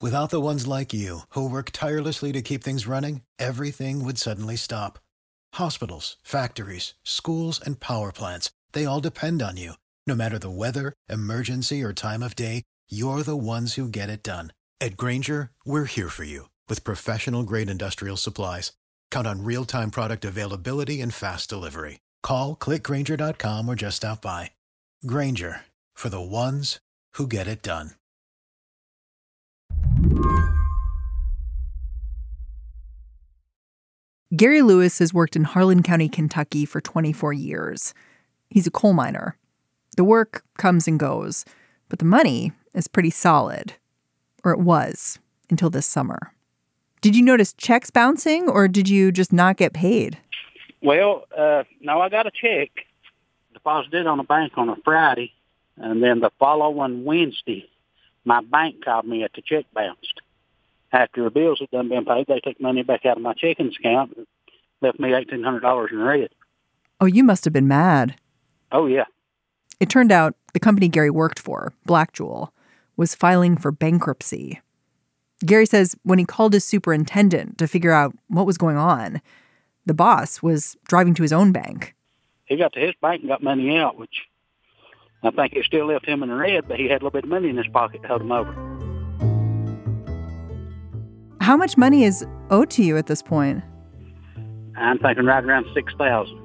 Without the ones like you, who work tirelessly to keep things running, everything would suddenly stop. Hospitals, factories, schools, and power plants, they all depend on you. No matter the weather, emergency, or time of day, you're the ones who get it done. At Grainger, we're here for you with professional-grade industrial supplies. Count on real-time product availability and fast delivery. Call, click Grainger.com, or just stop by. Grainger, for the ones who get it done. Gary Lewis has worked in Harlan County, Kentucky for 24 years. He's a coal miner. The work comes and goes, but the money is pretty solid. Or it was, until this summer. Did you notice checks bouncing, or did you just not get paid? Well, no, I got a check deposited on a bank on a Friday, and then the following Wednesday, my bank called me that the check bounced. After the bills had done been paid, they took money back out of my checking account and left me $1,800 in red. Oh, you must have been mad. Oh, yeah. It turned out the company Gary worked for, Black Jewel, was filing for bankruptcy. Gary says when he called his superintendent to figure out what was going on, the boss was driving to his own bank. He got to his bank and got money out, which I think it still left him in the red, but he had a little bit of money in his pocket to hold him over. How much money is owed to you at this point? I'm thinking right around $6,000.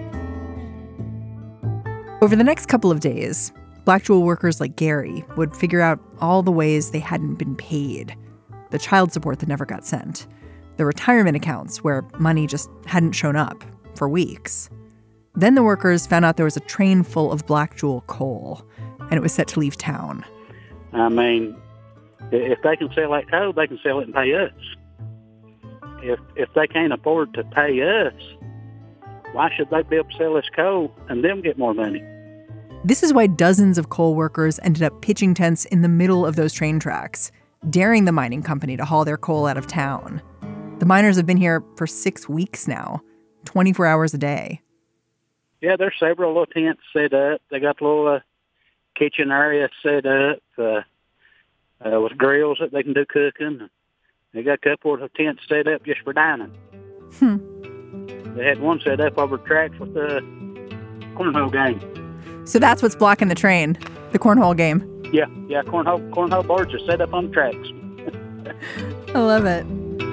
Over the next couple of days, Black Jewel workers like Gary would figure out all the ways they hadn't been paid. The child support that never got sent. The retirement accounts where money just hadn't shown up for weeks. Then the workers found out there was a train full of Black Jewel coal, and it was set to leave town. I mean, if they can sell that coal, they can sell it and pay us. If they can't afford to pay us, why should they be able to sell this coal and them get more money? This is why dozens of coal workers ended up pitching tents in the middle of those train tracks, daring the mining company to haul their coal out of town. The miners have been here for 6 weeks now, 24 hours a day. Yeah, there's several little tents set up. They got a little kitchen area set up with grills that they can do cooking. They got a couple of tents set up just for dining. They had one set up over the tracks with the cornhole game. So that's what's blocking the train, the cornhole game. Yeah, cornhole boards are set up on the tracks. I love it.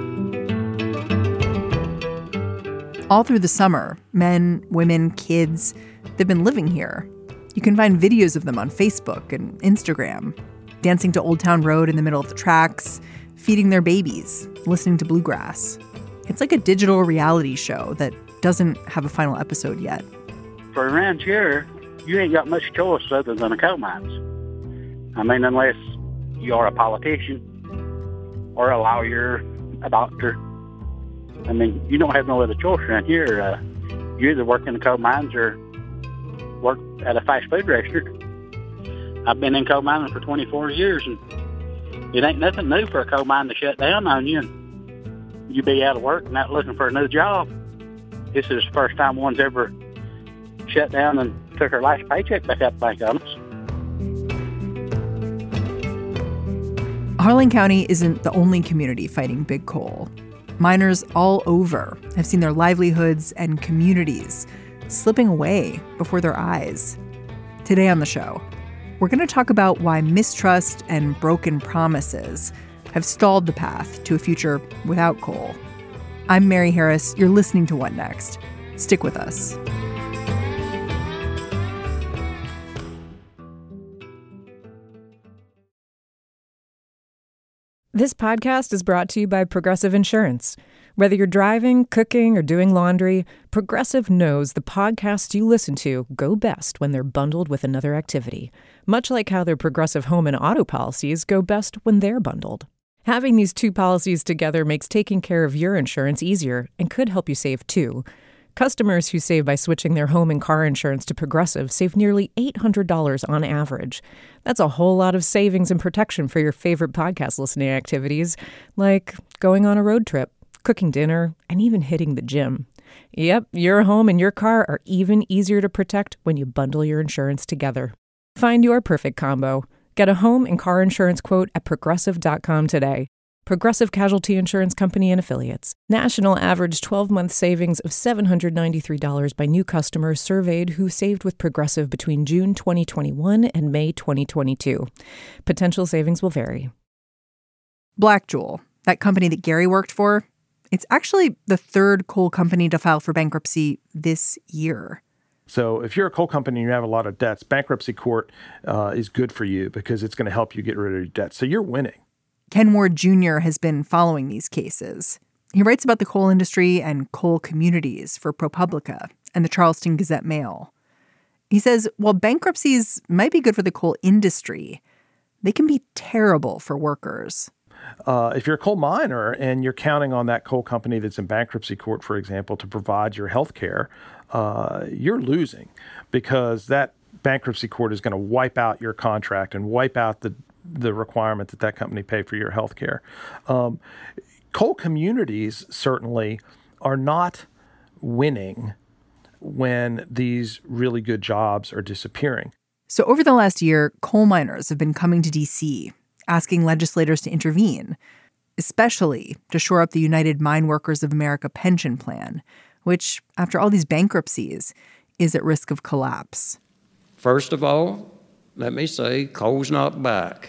All through the summer, men, women, kids, they've been living here. You can find videos of them on Facebook and Instagram, dancing to Old Town Road in the middle of the tracks, feeding their babies, listening to bluegrass. It's like a digital reality show that doesn't have a final episode yet. For around here, you ain't got much choice other than the coal mines. I mean, unless you are a politician or a lawyer, a doctor. I mean, you don't have no other choice around here. You either work in the coal mines or work at a fast food restaurant. I've been in coal mining for 24 years, and it ain't nothing new for a coal mine to shut down on you. And you be out of work and not looking for a new job. This is the first time one's ever shut down and took her last paycheck back out the bank on us. Harlan County isn't the only community fighting big coal. Miners all over have seen their livelihoods and communities slipping away before their eyes. Today on the show, we're going to talk about why mistrust and broken promises have stalled the path to a future without coal. I'm Mary Harris. You're listening to What Next? Stick with us. This podcast is brought to you by Progressive Insurance. Whether you're driving, cooking, or doing laundry, Progressive knows the podcasts you listen to go best when they're bundled with another activity, much like how their Progressive home and auto policies go best when they're bundled. Having these two policies together makes taking care of your insurance easier and could help you save too. Customers who save by switching their home and car insurance to Progressive save nearly $800 on average. That's a whole lot of savings and protection for your favorite podcast listening activities, like going on a road trip, cooking dinner, and even hitting the gym. Yep, your home and your car are even easier to protect when you bundle your insurance together. Find your perfect combo Get a home and car insurance quote at Progressive.com today. Progressive Casualty Insurance Company and Affiliates. National average 12-month savings of $793 by new customers surveyed who saved with Progressive between June 2021 and May 2022. Potential savings will vary. Blackjewel, that company that Gary worked for, it's actually the third coal company to file for bankruptcy this year. So if you're a coal company and you have a lot of debts, bankruptcy court is good for you because it's going to help you get rid of your debts. So you're winning. Ken Ward Jr. has been following these cases. He writes about the coal industry and coal communities for ProPublica and the Charleston Gazette-Mail. He says while bankruptcies might be good for the coal industry, they can be terrible for workers. If you're a coal miner and you're counting on that coal company that's in bankruptcy court, for example, to provide your health care, you're losing because that bankruptcy court is going to wipe out your contract and wipe out the requirement that company pay for your health care. Coal communities certainly are not winning when these really good jobs are disappearing. So over the last year, coal miners have been coming to D.C., asking legislators to intervene, especially to shore up the United Mine Workers of America pension plan, which, after all these bankruptcies, is at risk of collapse. First of all, let me say, coal's not back.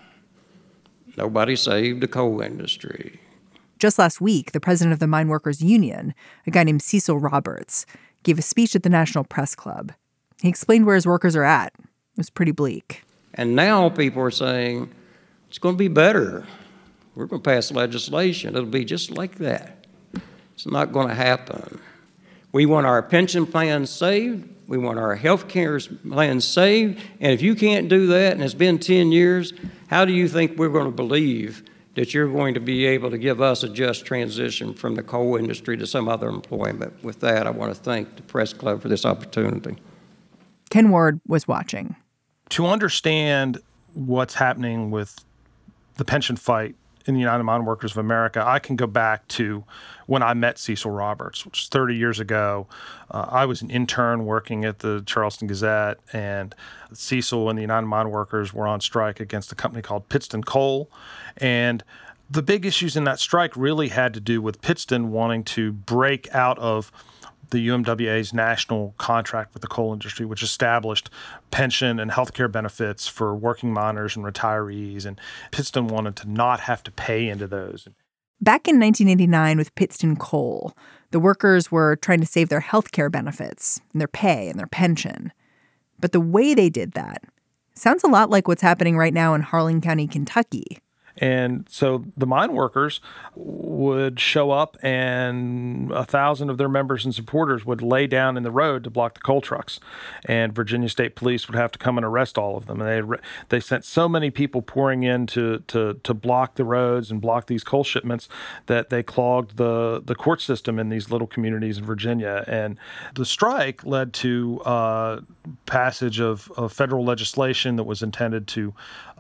Nobody saved the coal industry. Just last week, the president of the Mine Workers Union, a guy named Cecil Roberts, gave a speech at the National Press Club. He explained where his workers are at. It was pretty bleak. And now people are saying, it's going to be better. We're going to pass legislation. It'll be just like that. It's not going to happen. We want our pension plans saved. We want our health care plans saved. And if you can't do that, and it's been 10 years, how do you think we're going to believe that you're going to be able to give us a just transition from the coal industry to some other employment? With that, I want to thank the Press Club for this opportunity. Ken Ward was watching. To understand what's happening with the pension fight in the United Mine Workers of America, I can go back to when I met Cecil Roberts, which is 30 years ago. I was an intern working at the Charleston Gazette, and Cecil and the United Mine Workers were on strike against a company called Pittston Coal. And the big issues in that strike really had to do with Pittston wanting to break out of the UMWA's national contract with the coal industry, which established pension and healthcare benefits for working miners and retirees. And Pittston wanted to not have to pay into those. Back in 1989 with Pittston Coal, the workers were trying to save their healthcare benefits and their pay and their pension. But the way they did that sounds a lot like what's happening right now in Harlan County, Kentucky. And so the mine workers would show up and 1,000 of their members and supporters would lay down in the road to block the coal trucks. And Virginia State Police would have to come and arrest all of them. And they sent so many people pouring in to block the roads and block these coal shipments that they clogged the court system in these little communities in Virginia. And the strike led to passage of federal legislation that was intended to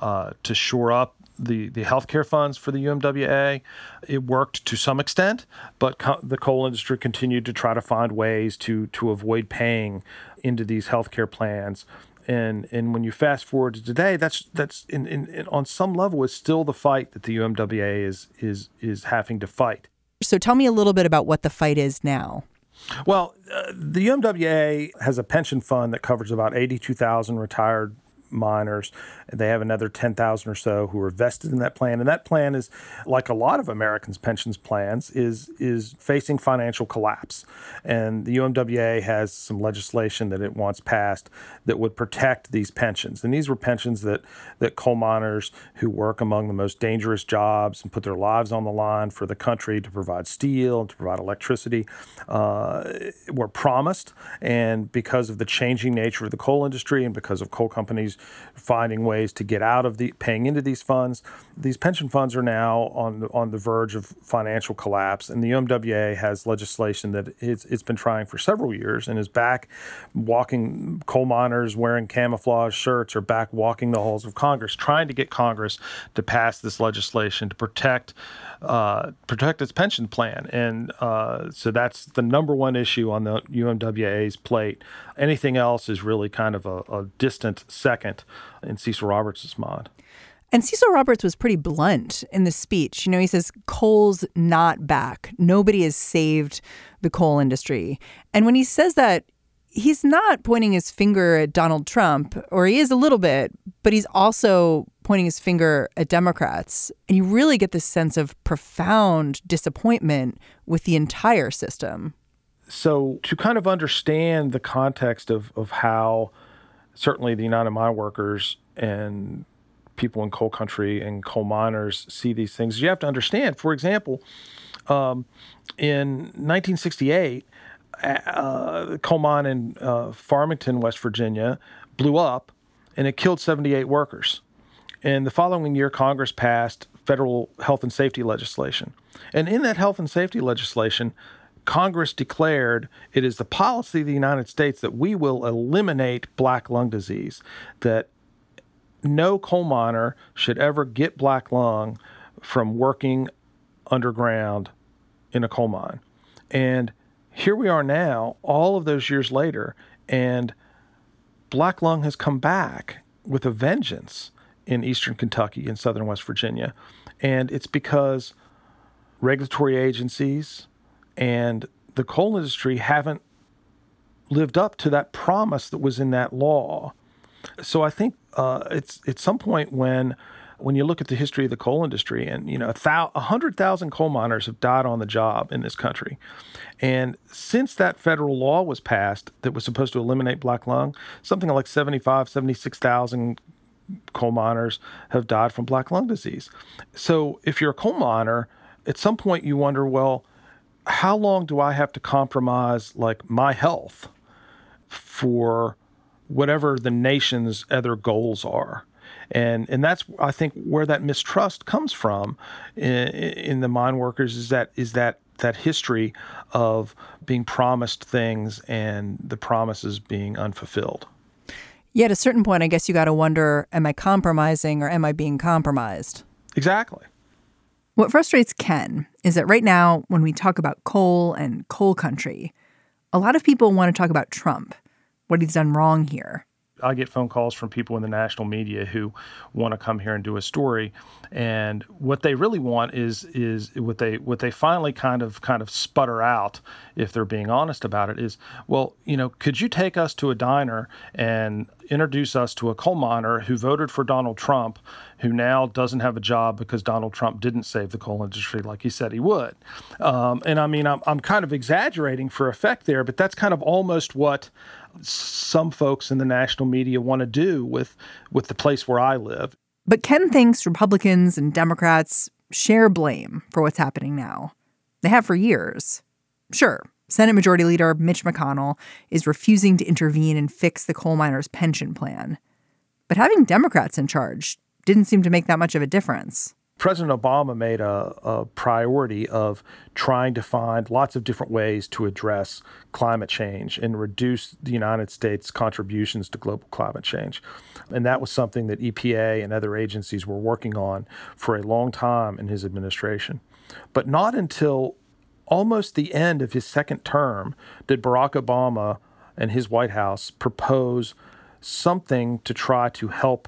shore up the healthcare funds for the UMWA. It worked to some extent, but the coal industry continued to try to find ways to avoid paying into these healthcare plans. And when you fast forward to today, that's on some level is still the fight that the UMWA is having to fight. So tell me a little bit about what the fight is now. Well, the UMWA has a pension fund that covers about 82,000 retired miners. They have another 10,000 or so who are vested in that plan. And that plan is, like a lot of Americans' pensions plans, is facing financial collapse. And the UMWA has some legislation that it wants passed that would protect these pensions. And these were pensions that coal miners who work among the most dangerous jobs and put their lives on the line for the country to provide steel and to provide electricity were promised. And because of the changing nature of the coal industry and because of coal companies finding ways to get out of paying into these funds, these pension funds are now on the verge of financial collapse. And the UMWA has legislation that it's been trying for several years and is back walking. Coal miners wearing camouflage shirts are back walking the halls of Congress, trying to get Congress to pass this legislation to protect its pension plan. And so that's the number one issue on the UMWA's plate. Anything else is really kind of a distant second. second in Cecil Roberts' mind. And Cecil Roberts was pretty blunt in the speech. You know, he says coal's not back. Nobody has saved the coal industry. And when he says that, he's not pointing his finger at Donald Trump, or he is a little bit, but he's also pointing his finger at Democrats. And you really get this sense of profound disappointment with the entire system. So to kind of understand the context of how certainly the United Mine Workers and people in coal country and coal miners see these things, you have to understand, for example, in 1968, the coal mine in Farmington, West Virginia, blew up, and it killed 78 workers. And the following year, Congress passed federal health and safety legislation. And in that health and safety legislation, Congress declared it is the policy of the United States that we will eliminate black lung disease, that no coal miner should ever get black lung from working underground in a coal mine. And here we are now, all of those years later, and black lung has come back with a vengeance in eastern Kentucky and southern West Virginia. And it's because regulatory agencies and the coal industry haven't lived up to that promise that was in that law. So I think it's at some point when you look at the history of the coal industry, and 100,000 coal miners have died on the job in this country, and since that federal law was passed that was supposed to eliminate black lung, something like 76,000 coal miners have died from black lung disease. So if you're a coal miner, at some point you wonder, well, how long do I have to compromise like my health for whatever the nation's other goals are? And that's, I think, where that mistrust comes from in the mine workers is that history of being promised things and the promises being unfulfilled. Yeah, at a certain point, I guess you got to wonder, am I compromising or am I being compromised? Exactly. What frustrates Ken is that right now, when we talk about coal and coal country, a lot of people want to talk about Trump, what he's done wrong here. I get phone calls from people in the national media who want to come here and do a story, and what they really want is what they finally kind of sputter out, if they're being honest about it, is, well, could you take us to a diner and introduce us to a coal miner who voted for Donald Trump, who now doesn't have a job because Donald Trump didn't save the coal industry like he said he would. And I mean, I'm kind of exaggerating for effect there, but that's kind of almost what some folks in the national media want to do with the place where I live. But Ken thinks Republicans and Democrats share blame for what's happening now. They have for years. Sure, Senate Majority Leader Mitch McConnell is refusing to intervene and fix the coal miners' pension plan. But having Democrats in charge didn't seem to make that much of a difference. President Obama made a priority of trying to find lots of different ways to address climate change and reduce the United States' contributions to global climate change. And that was something that EPA and other agencies were working on for a long time in his administration. But not until almost the end of his second term did Barack Obama and his White House propose something to try to help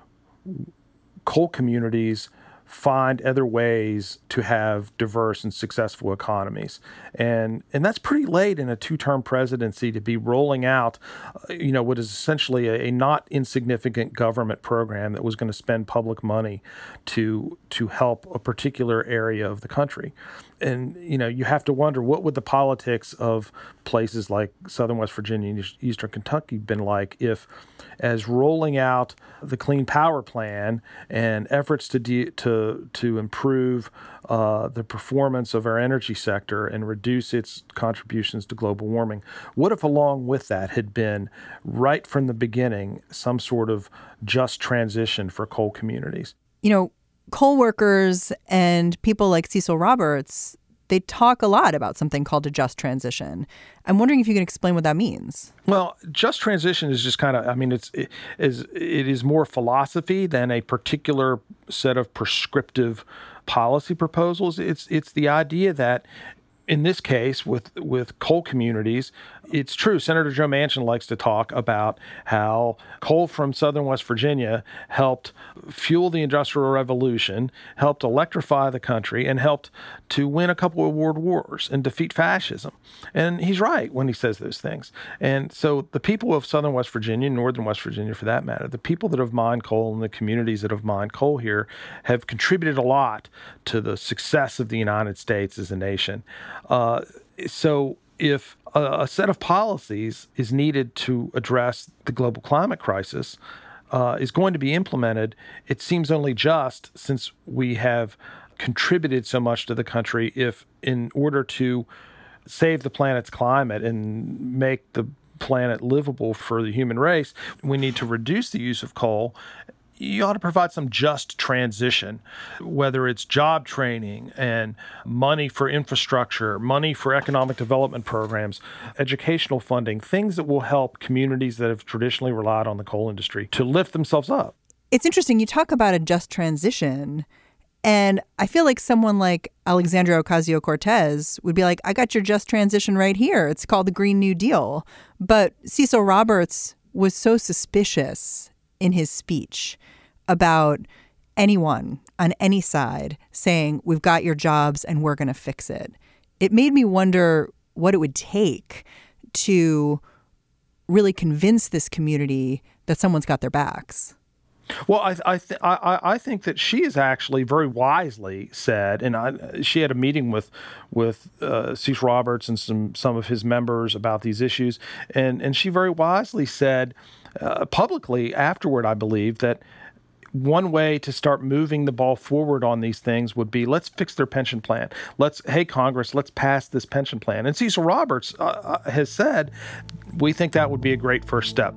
coal communities find other ways to have diverse and successful economies. And that's pretty late in a two-term presidency to be rolling out, what is essentially a not insignificant government program that was going to spend public money to help a particular area of the country. And, you have to wonder, what would the politics of places like southern West Virginia and eastern Kentucky been like if, as rolling out the Clean Power Plan and efforts to improve the performance of our energy sector and reduce its contributions to global warming, what if along with that had been, right from the beginning, some sort of just transition for coal communities? Coal workers and people like Cecil Roberts, they talk a lot about something called a just transition. I'm wondering if you can explain what that means. Well, just transition is just kind of, it is more philosophy than a particular set of prescriptive policy proposals. It's the idea that in this case, with coal communities, it's true. Senator Joe Manchin likes to talk about how coal from southern West Virginia helped fuel the Industrial Revolution, helped electrify the country, and helped to win a couple of world wars and defeat fascism. And he's right when he says those things. And so the people of southern West Virginia, northern West Virginia for that matter, the people that have mined coal and the communities that have mined coal here have contributed a lot to the success of the United States as a nation. So if a set of policies is needed to address the global climate crisis, is going to be implemented, it seems only just, since we have contributed so much to the country, if in order to save the planet's climate and make the planet livable for the human race, we need to reduce the use of coal. You ought to provide some just transition, whether it's job training and money for infrastructure, money for economic development programs, educational funding, things that will help communities that have traditionally relied on the coal industry to lift themselves up. It's interesting. You talk about a just transition, and I feel like someone like Alexandria Ocasio-Cortez would be like, I got your just transition right here. It's called the Green New Deal. But Cecil Roberts was so suspicious in his speech about anyone on any side saying, we've got your jobs and we're going to fix it. It made me wonder what it would take to really convince this community that someone's got their backs. Well, I think that she has actually very wisely said, and she had a meeting with Cecil Roberts and some of his members about these issues, and she very wisely said publicly afterward, I believe, that one way to start moving the ball forward on these things would be, let's fix their pension plan. Hey, Congress, let's pass this pension plan. And Cecil Roberts has said, we think that would be a great first step.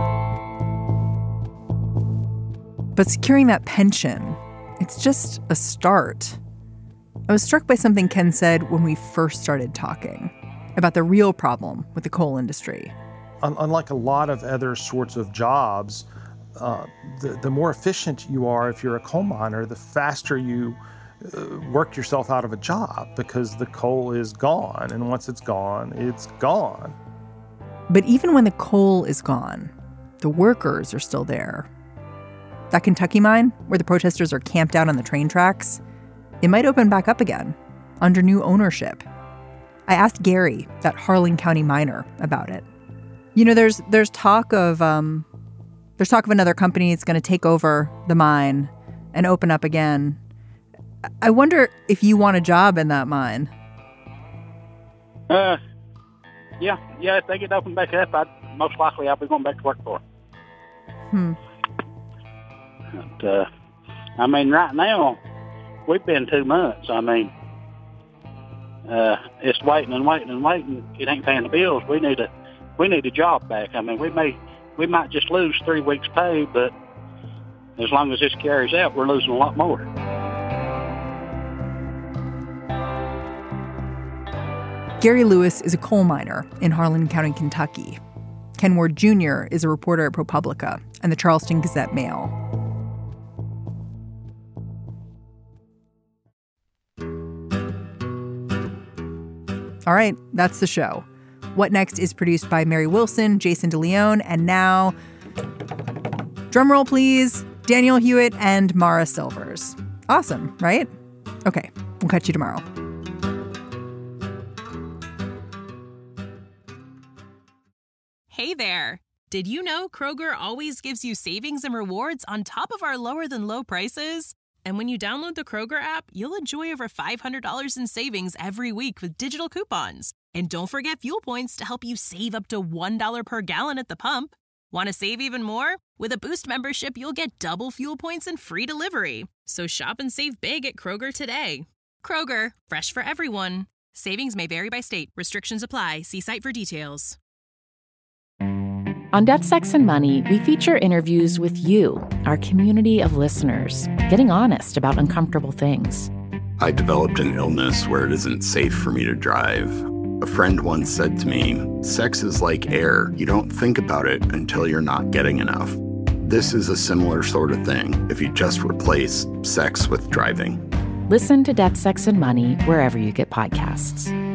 But securing that pension, it's just a start. I was struck by something Ken said when we first started talking about the real problem with the coal industry. Unlike a lot of other sorts of jobs, the more efficient you are if you're a coal miner, the faster you work yourself out of a job because the coal is gone. And once it's gone, it's gone. But even when the coal is gone, the workers are still there. That Kentucky mine, where the protesters are camped out on the train tracks, it might open back up again under new ownership. I asked Gary, that Harlan County miner, about it. You know, there's talk of another company that's going to take over the mine and open up again. I wonder if you want a job in that mine. Yeah. If they get opened back up, most likely I'll be going back to work for them. But, I mean, right now we've been 2 months. I mean, it's waiting and waiting and waiting. It ain't paying the bills. We need a job back. I mean, we might just lose 3 weeks' pay, but as long as this carries out, we're losing a lot more. Gary Lewis is a coal miner in Harlan County, Kentucky. Ken Ward Jr. is a reporter at ProPublica and the Charleston Gazette-Mail. All right, that's the show. What Next is produced by Mary Wilson, Jason DeLeon, and now, drumroll please, Daniel Hewitt and Mara Silvers. Awesome, right? Okay, we'll catch you tomorrow. Hey there. Did you know Kroger always gives you savings and rewards on top of our lower than low prices? And when you download the Kroger app, you'll enjoy over $500 in savings every week with digital coupons. And don't forget fuel points to help you save up to $1 per gallon at the pump. Want to save even more? With a Boost membership, you'll get double fuel points and free delivery. So shop and save big at Kroger today. Kroger, fresh for everyone. Savings may vary by state. Restrictions apply. See site for details. On Death, Sex, and Money, we feature interviews with you, our community of listeners, getting honest about uncomfortable things. I developed an illness where it isn't safe for me to drive. A friend once said to me, sex is like air. You don't think about it until you're not getting enough. This is a similar sort of thing if you just replace sex with driving. Listen to Death, Sex, and Money wherever you get podcasts.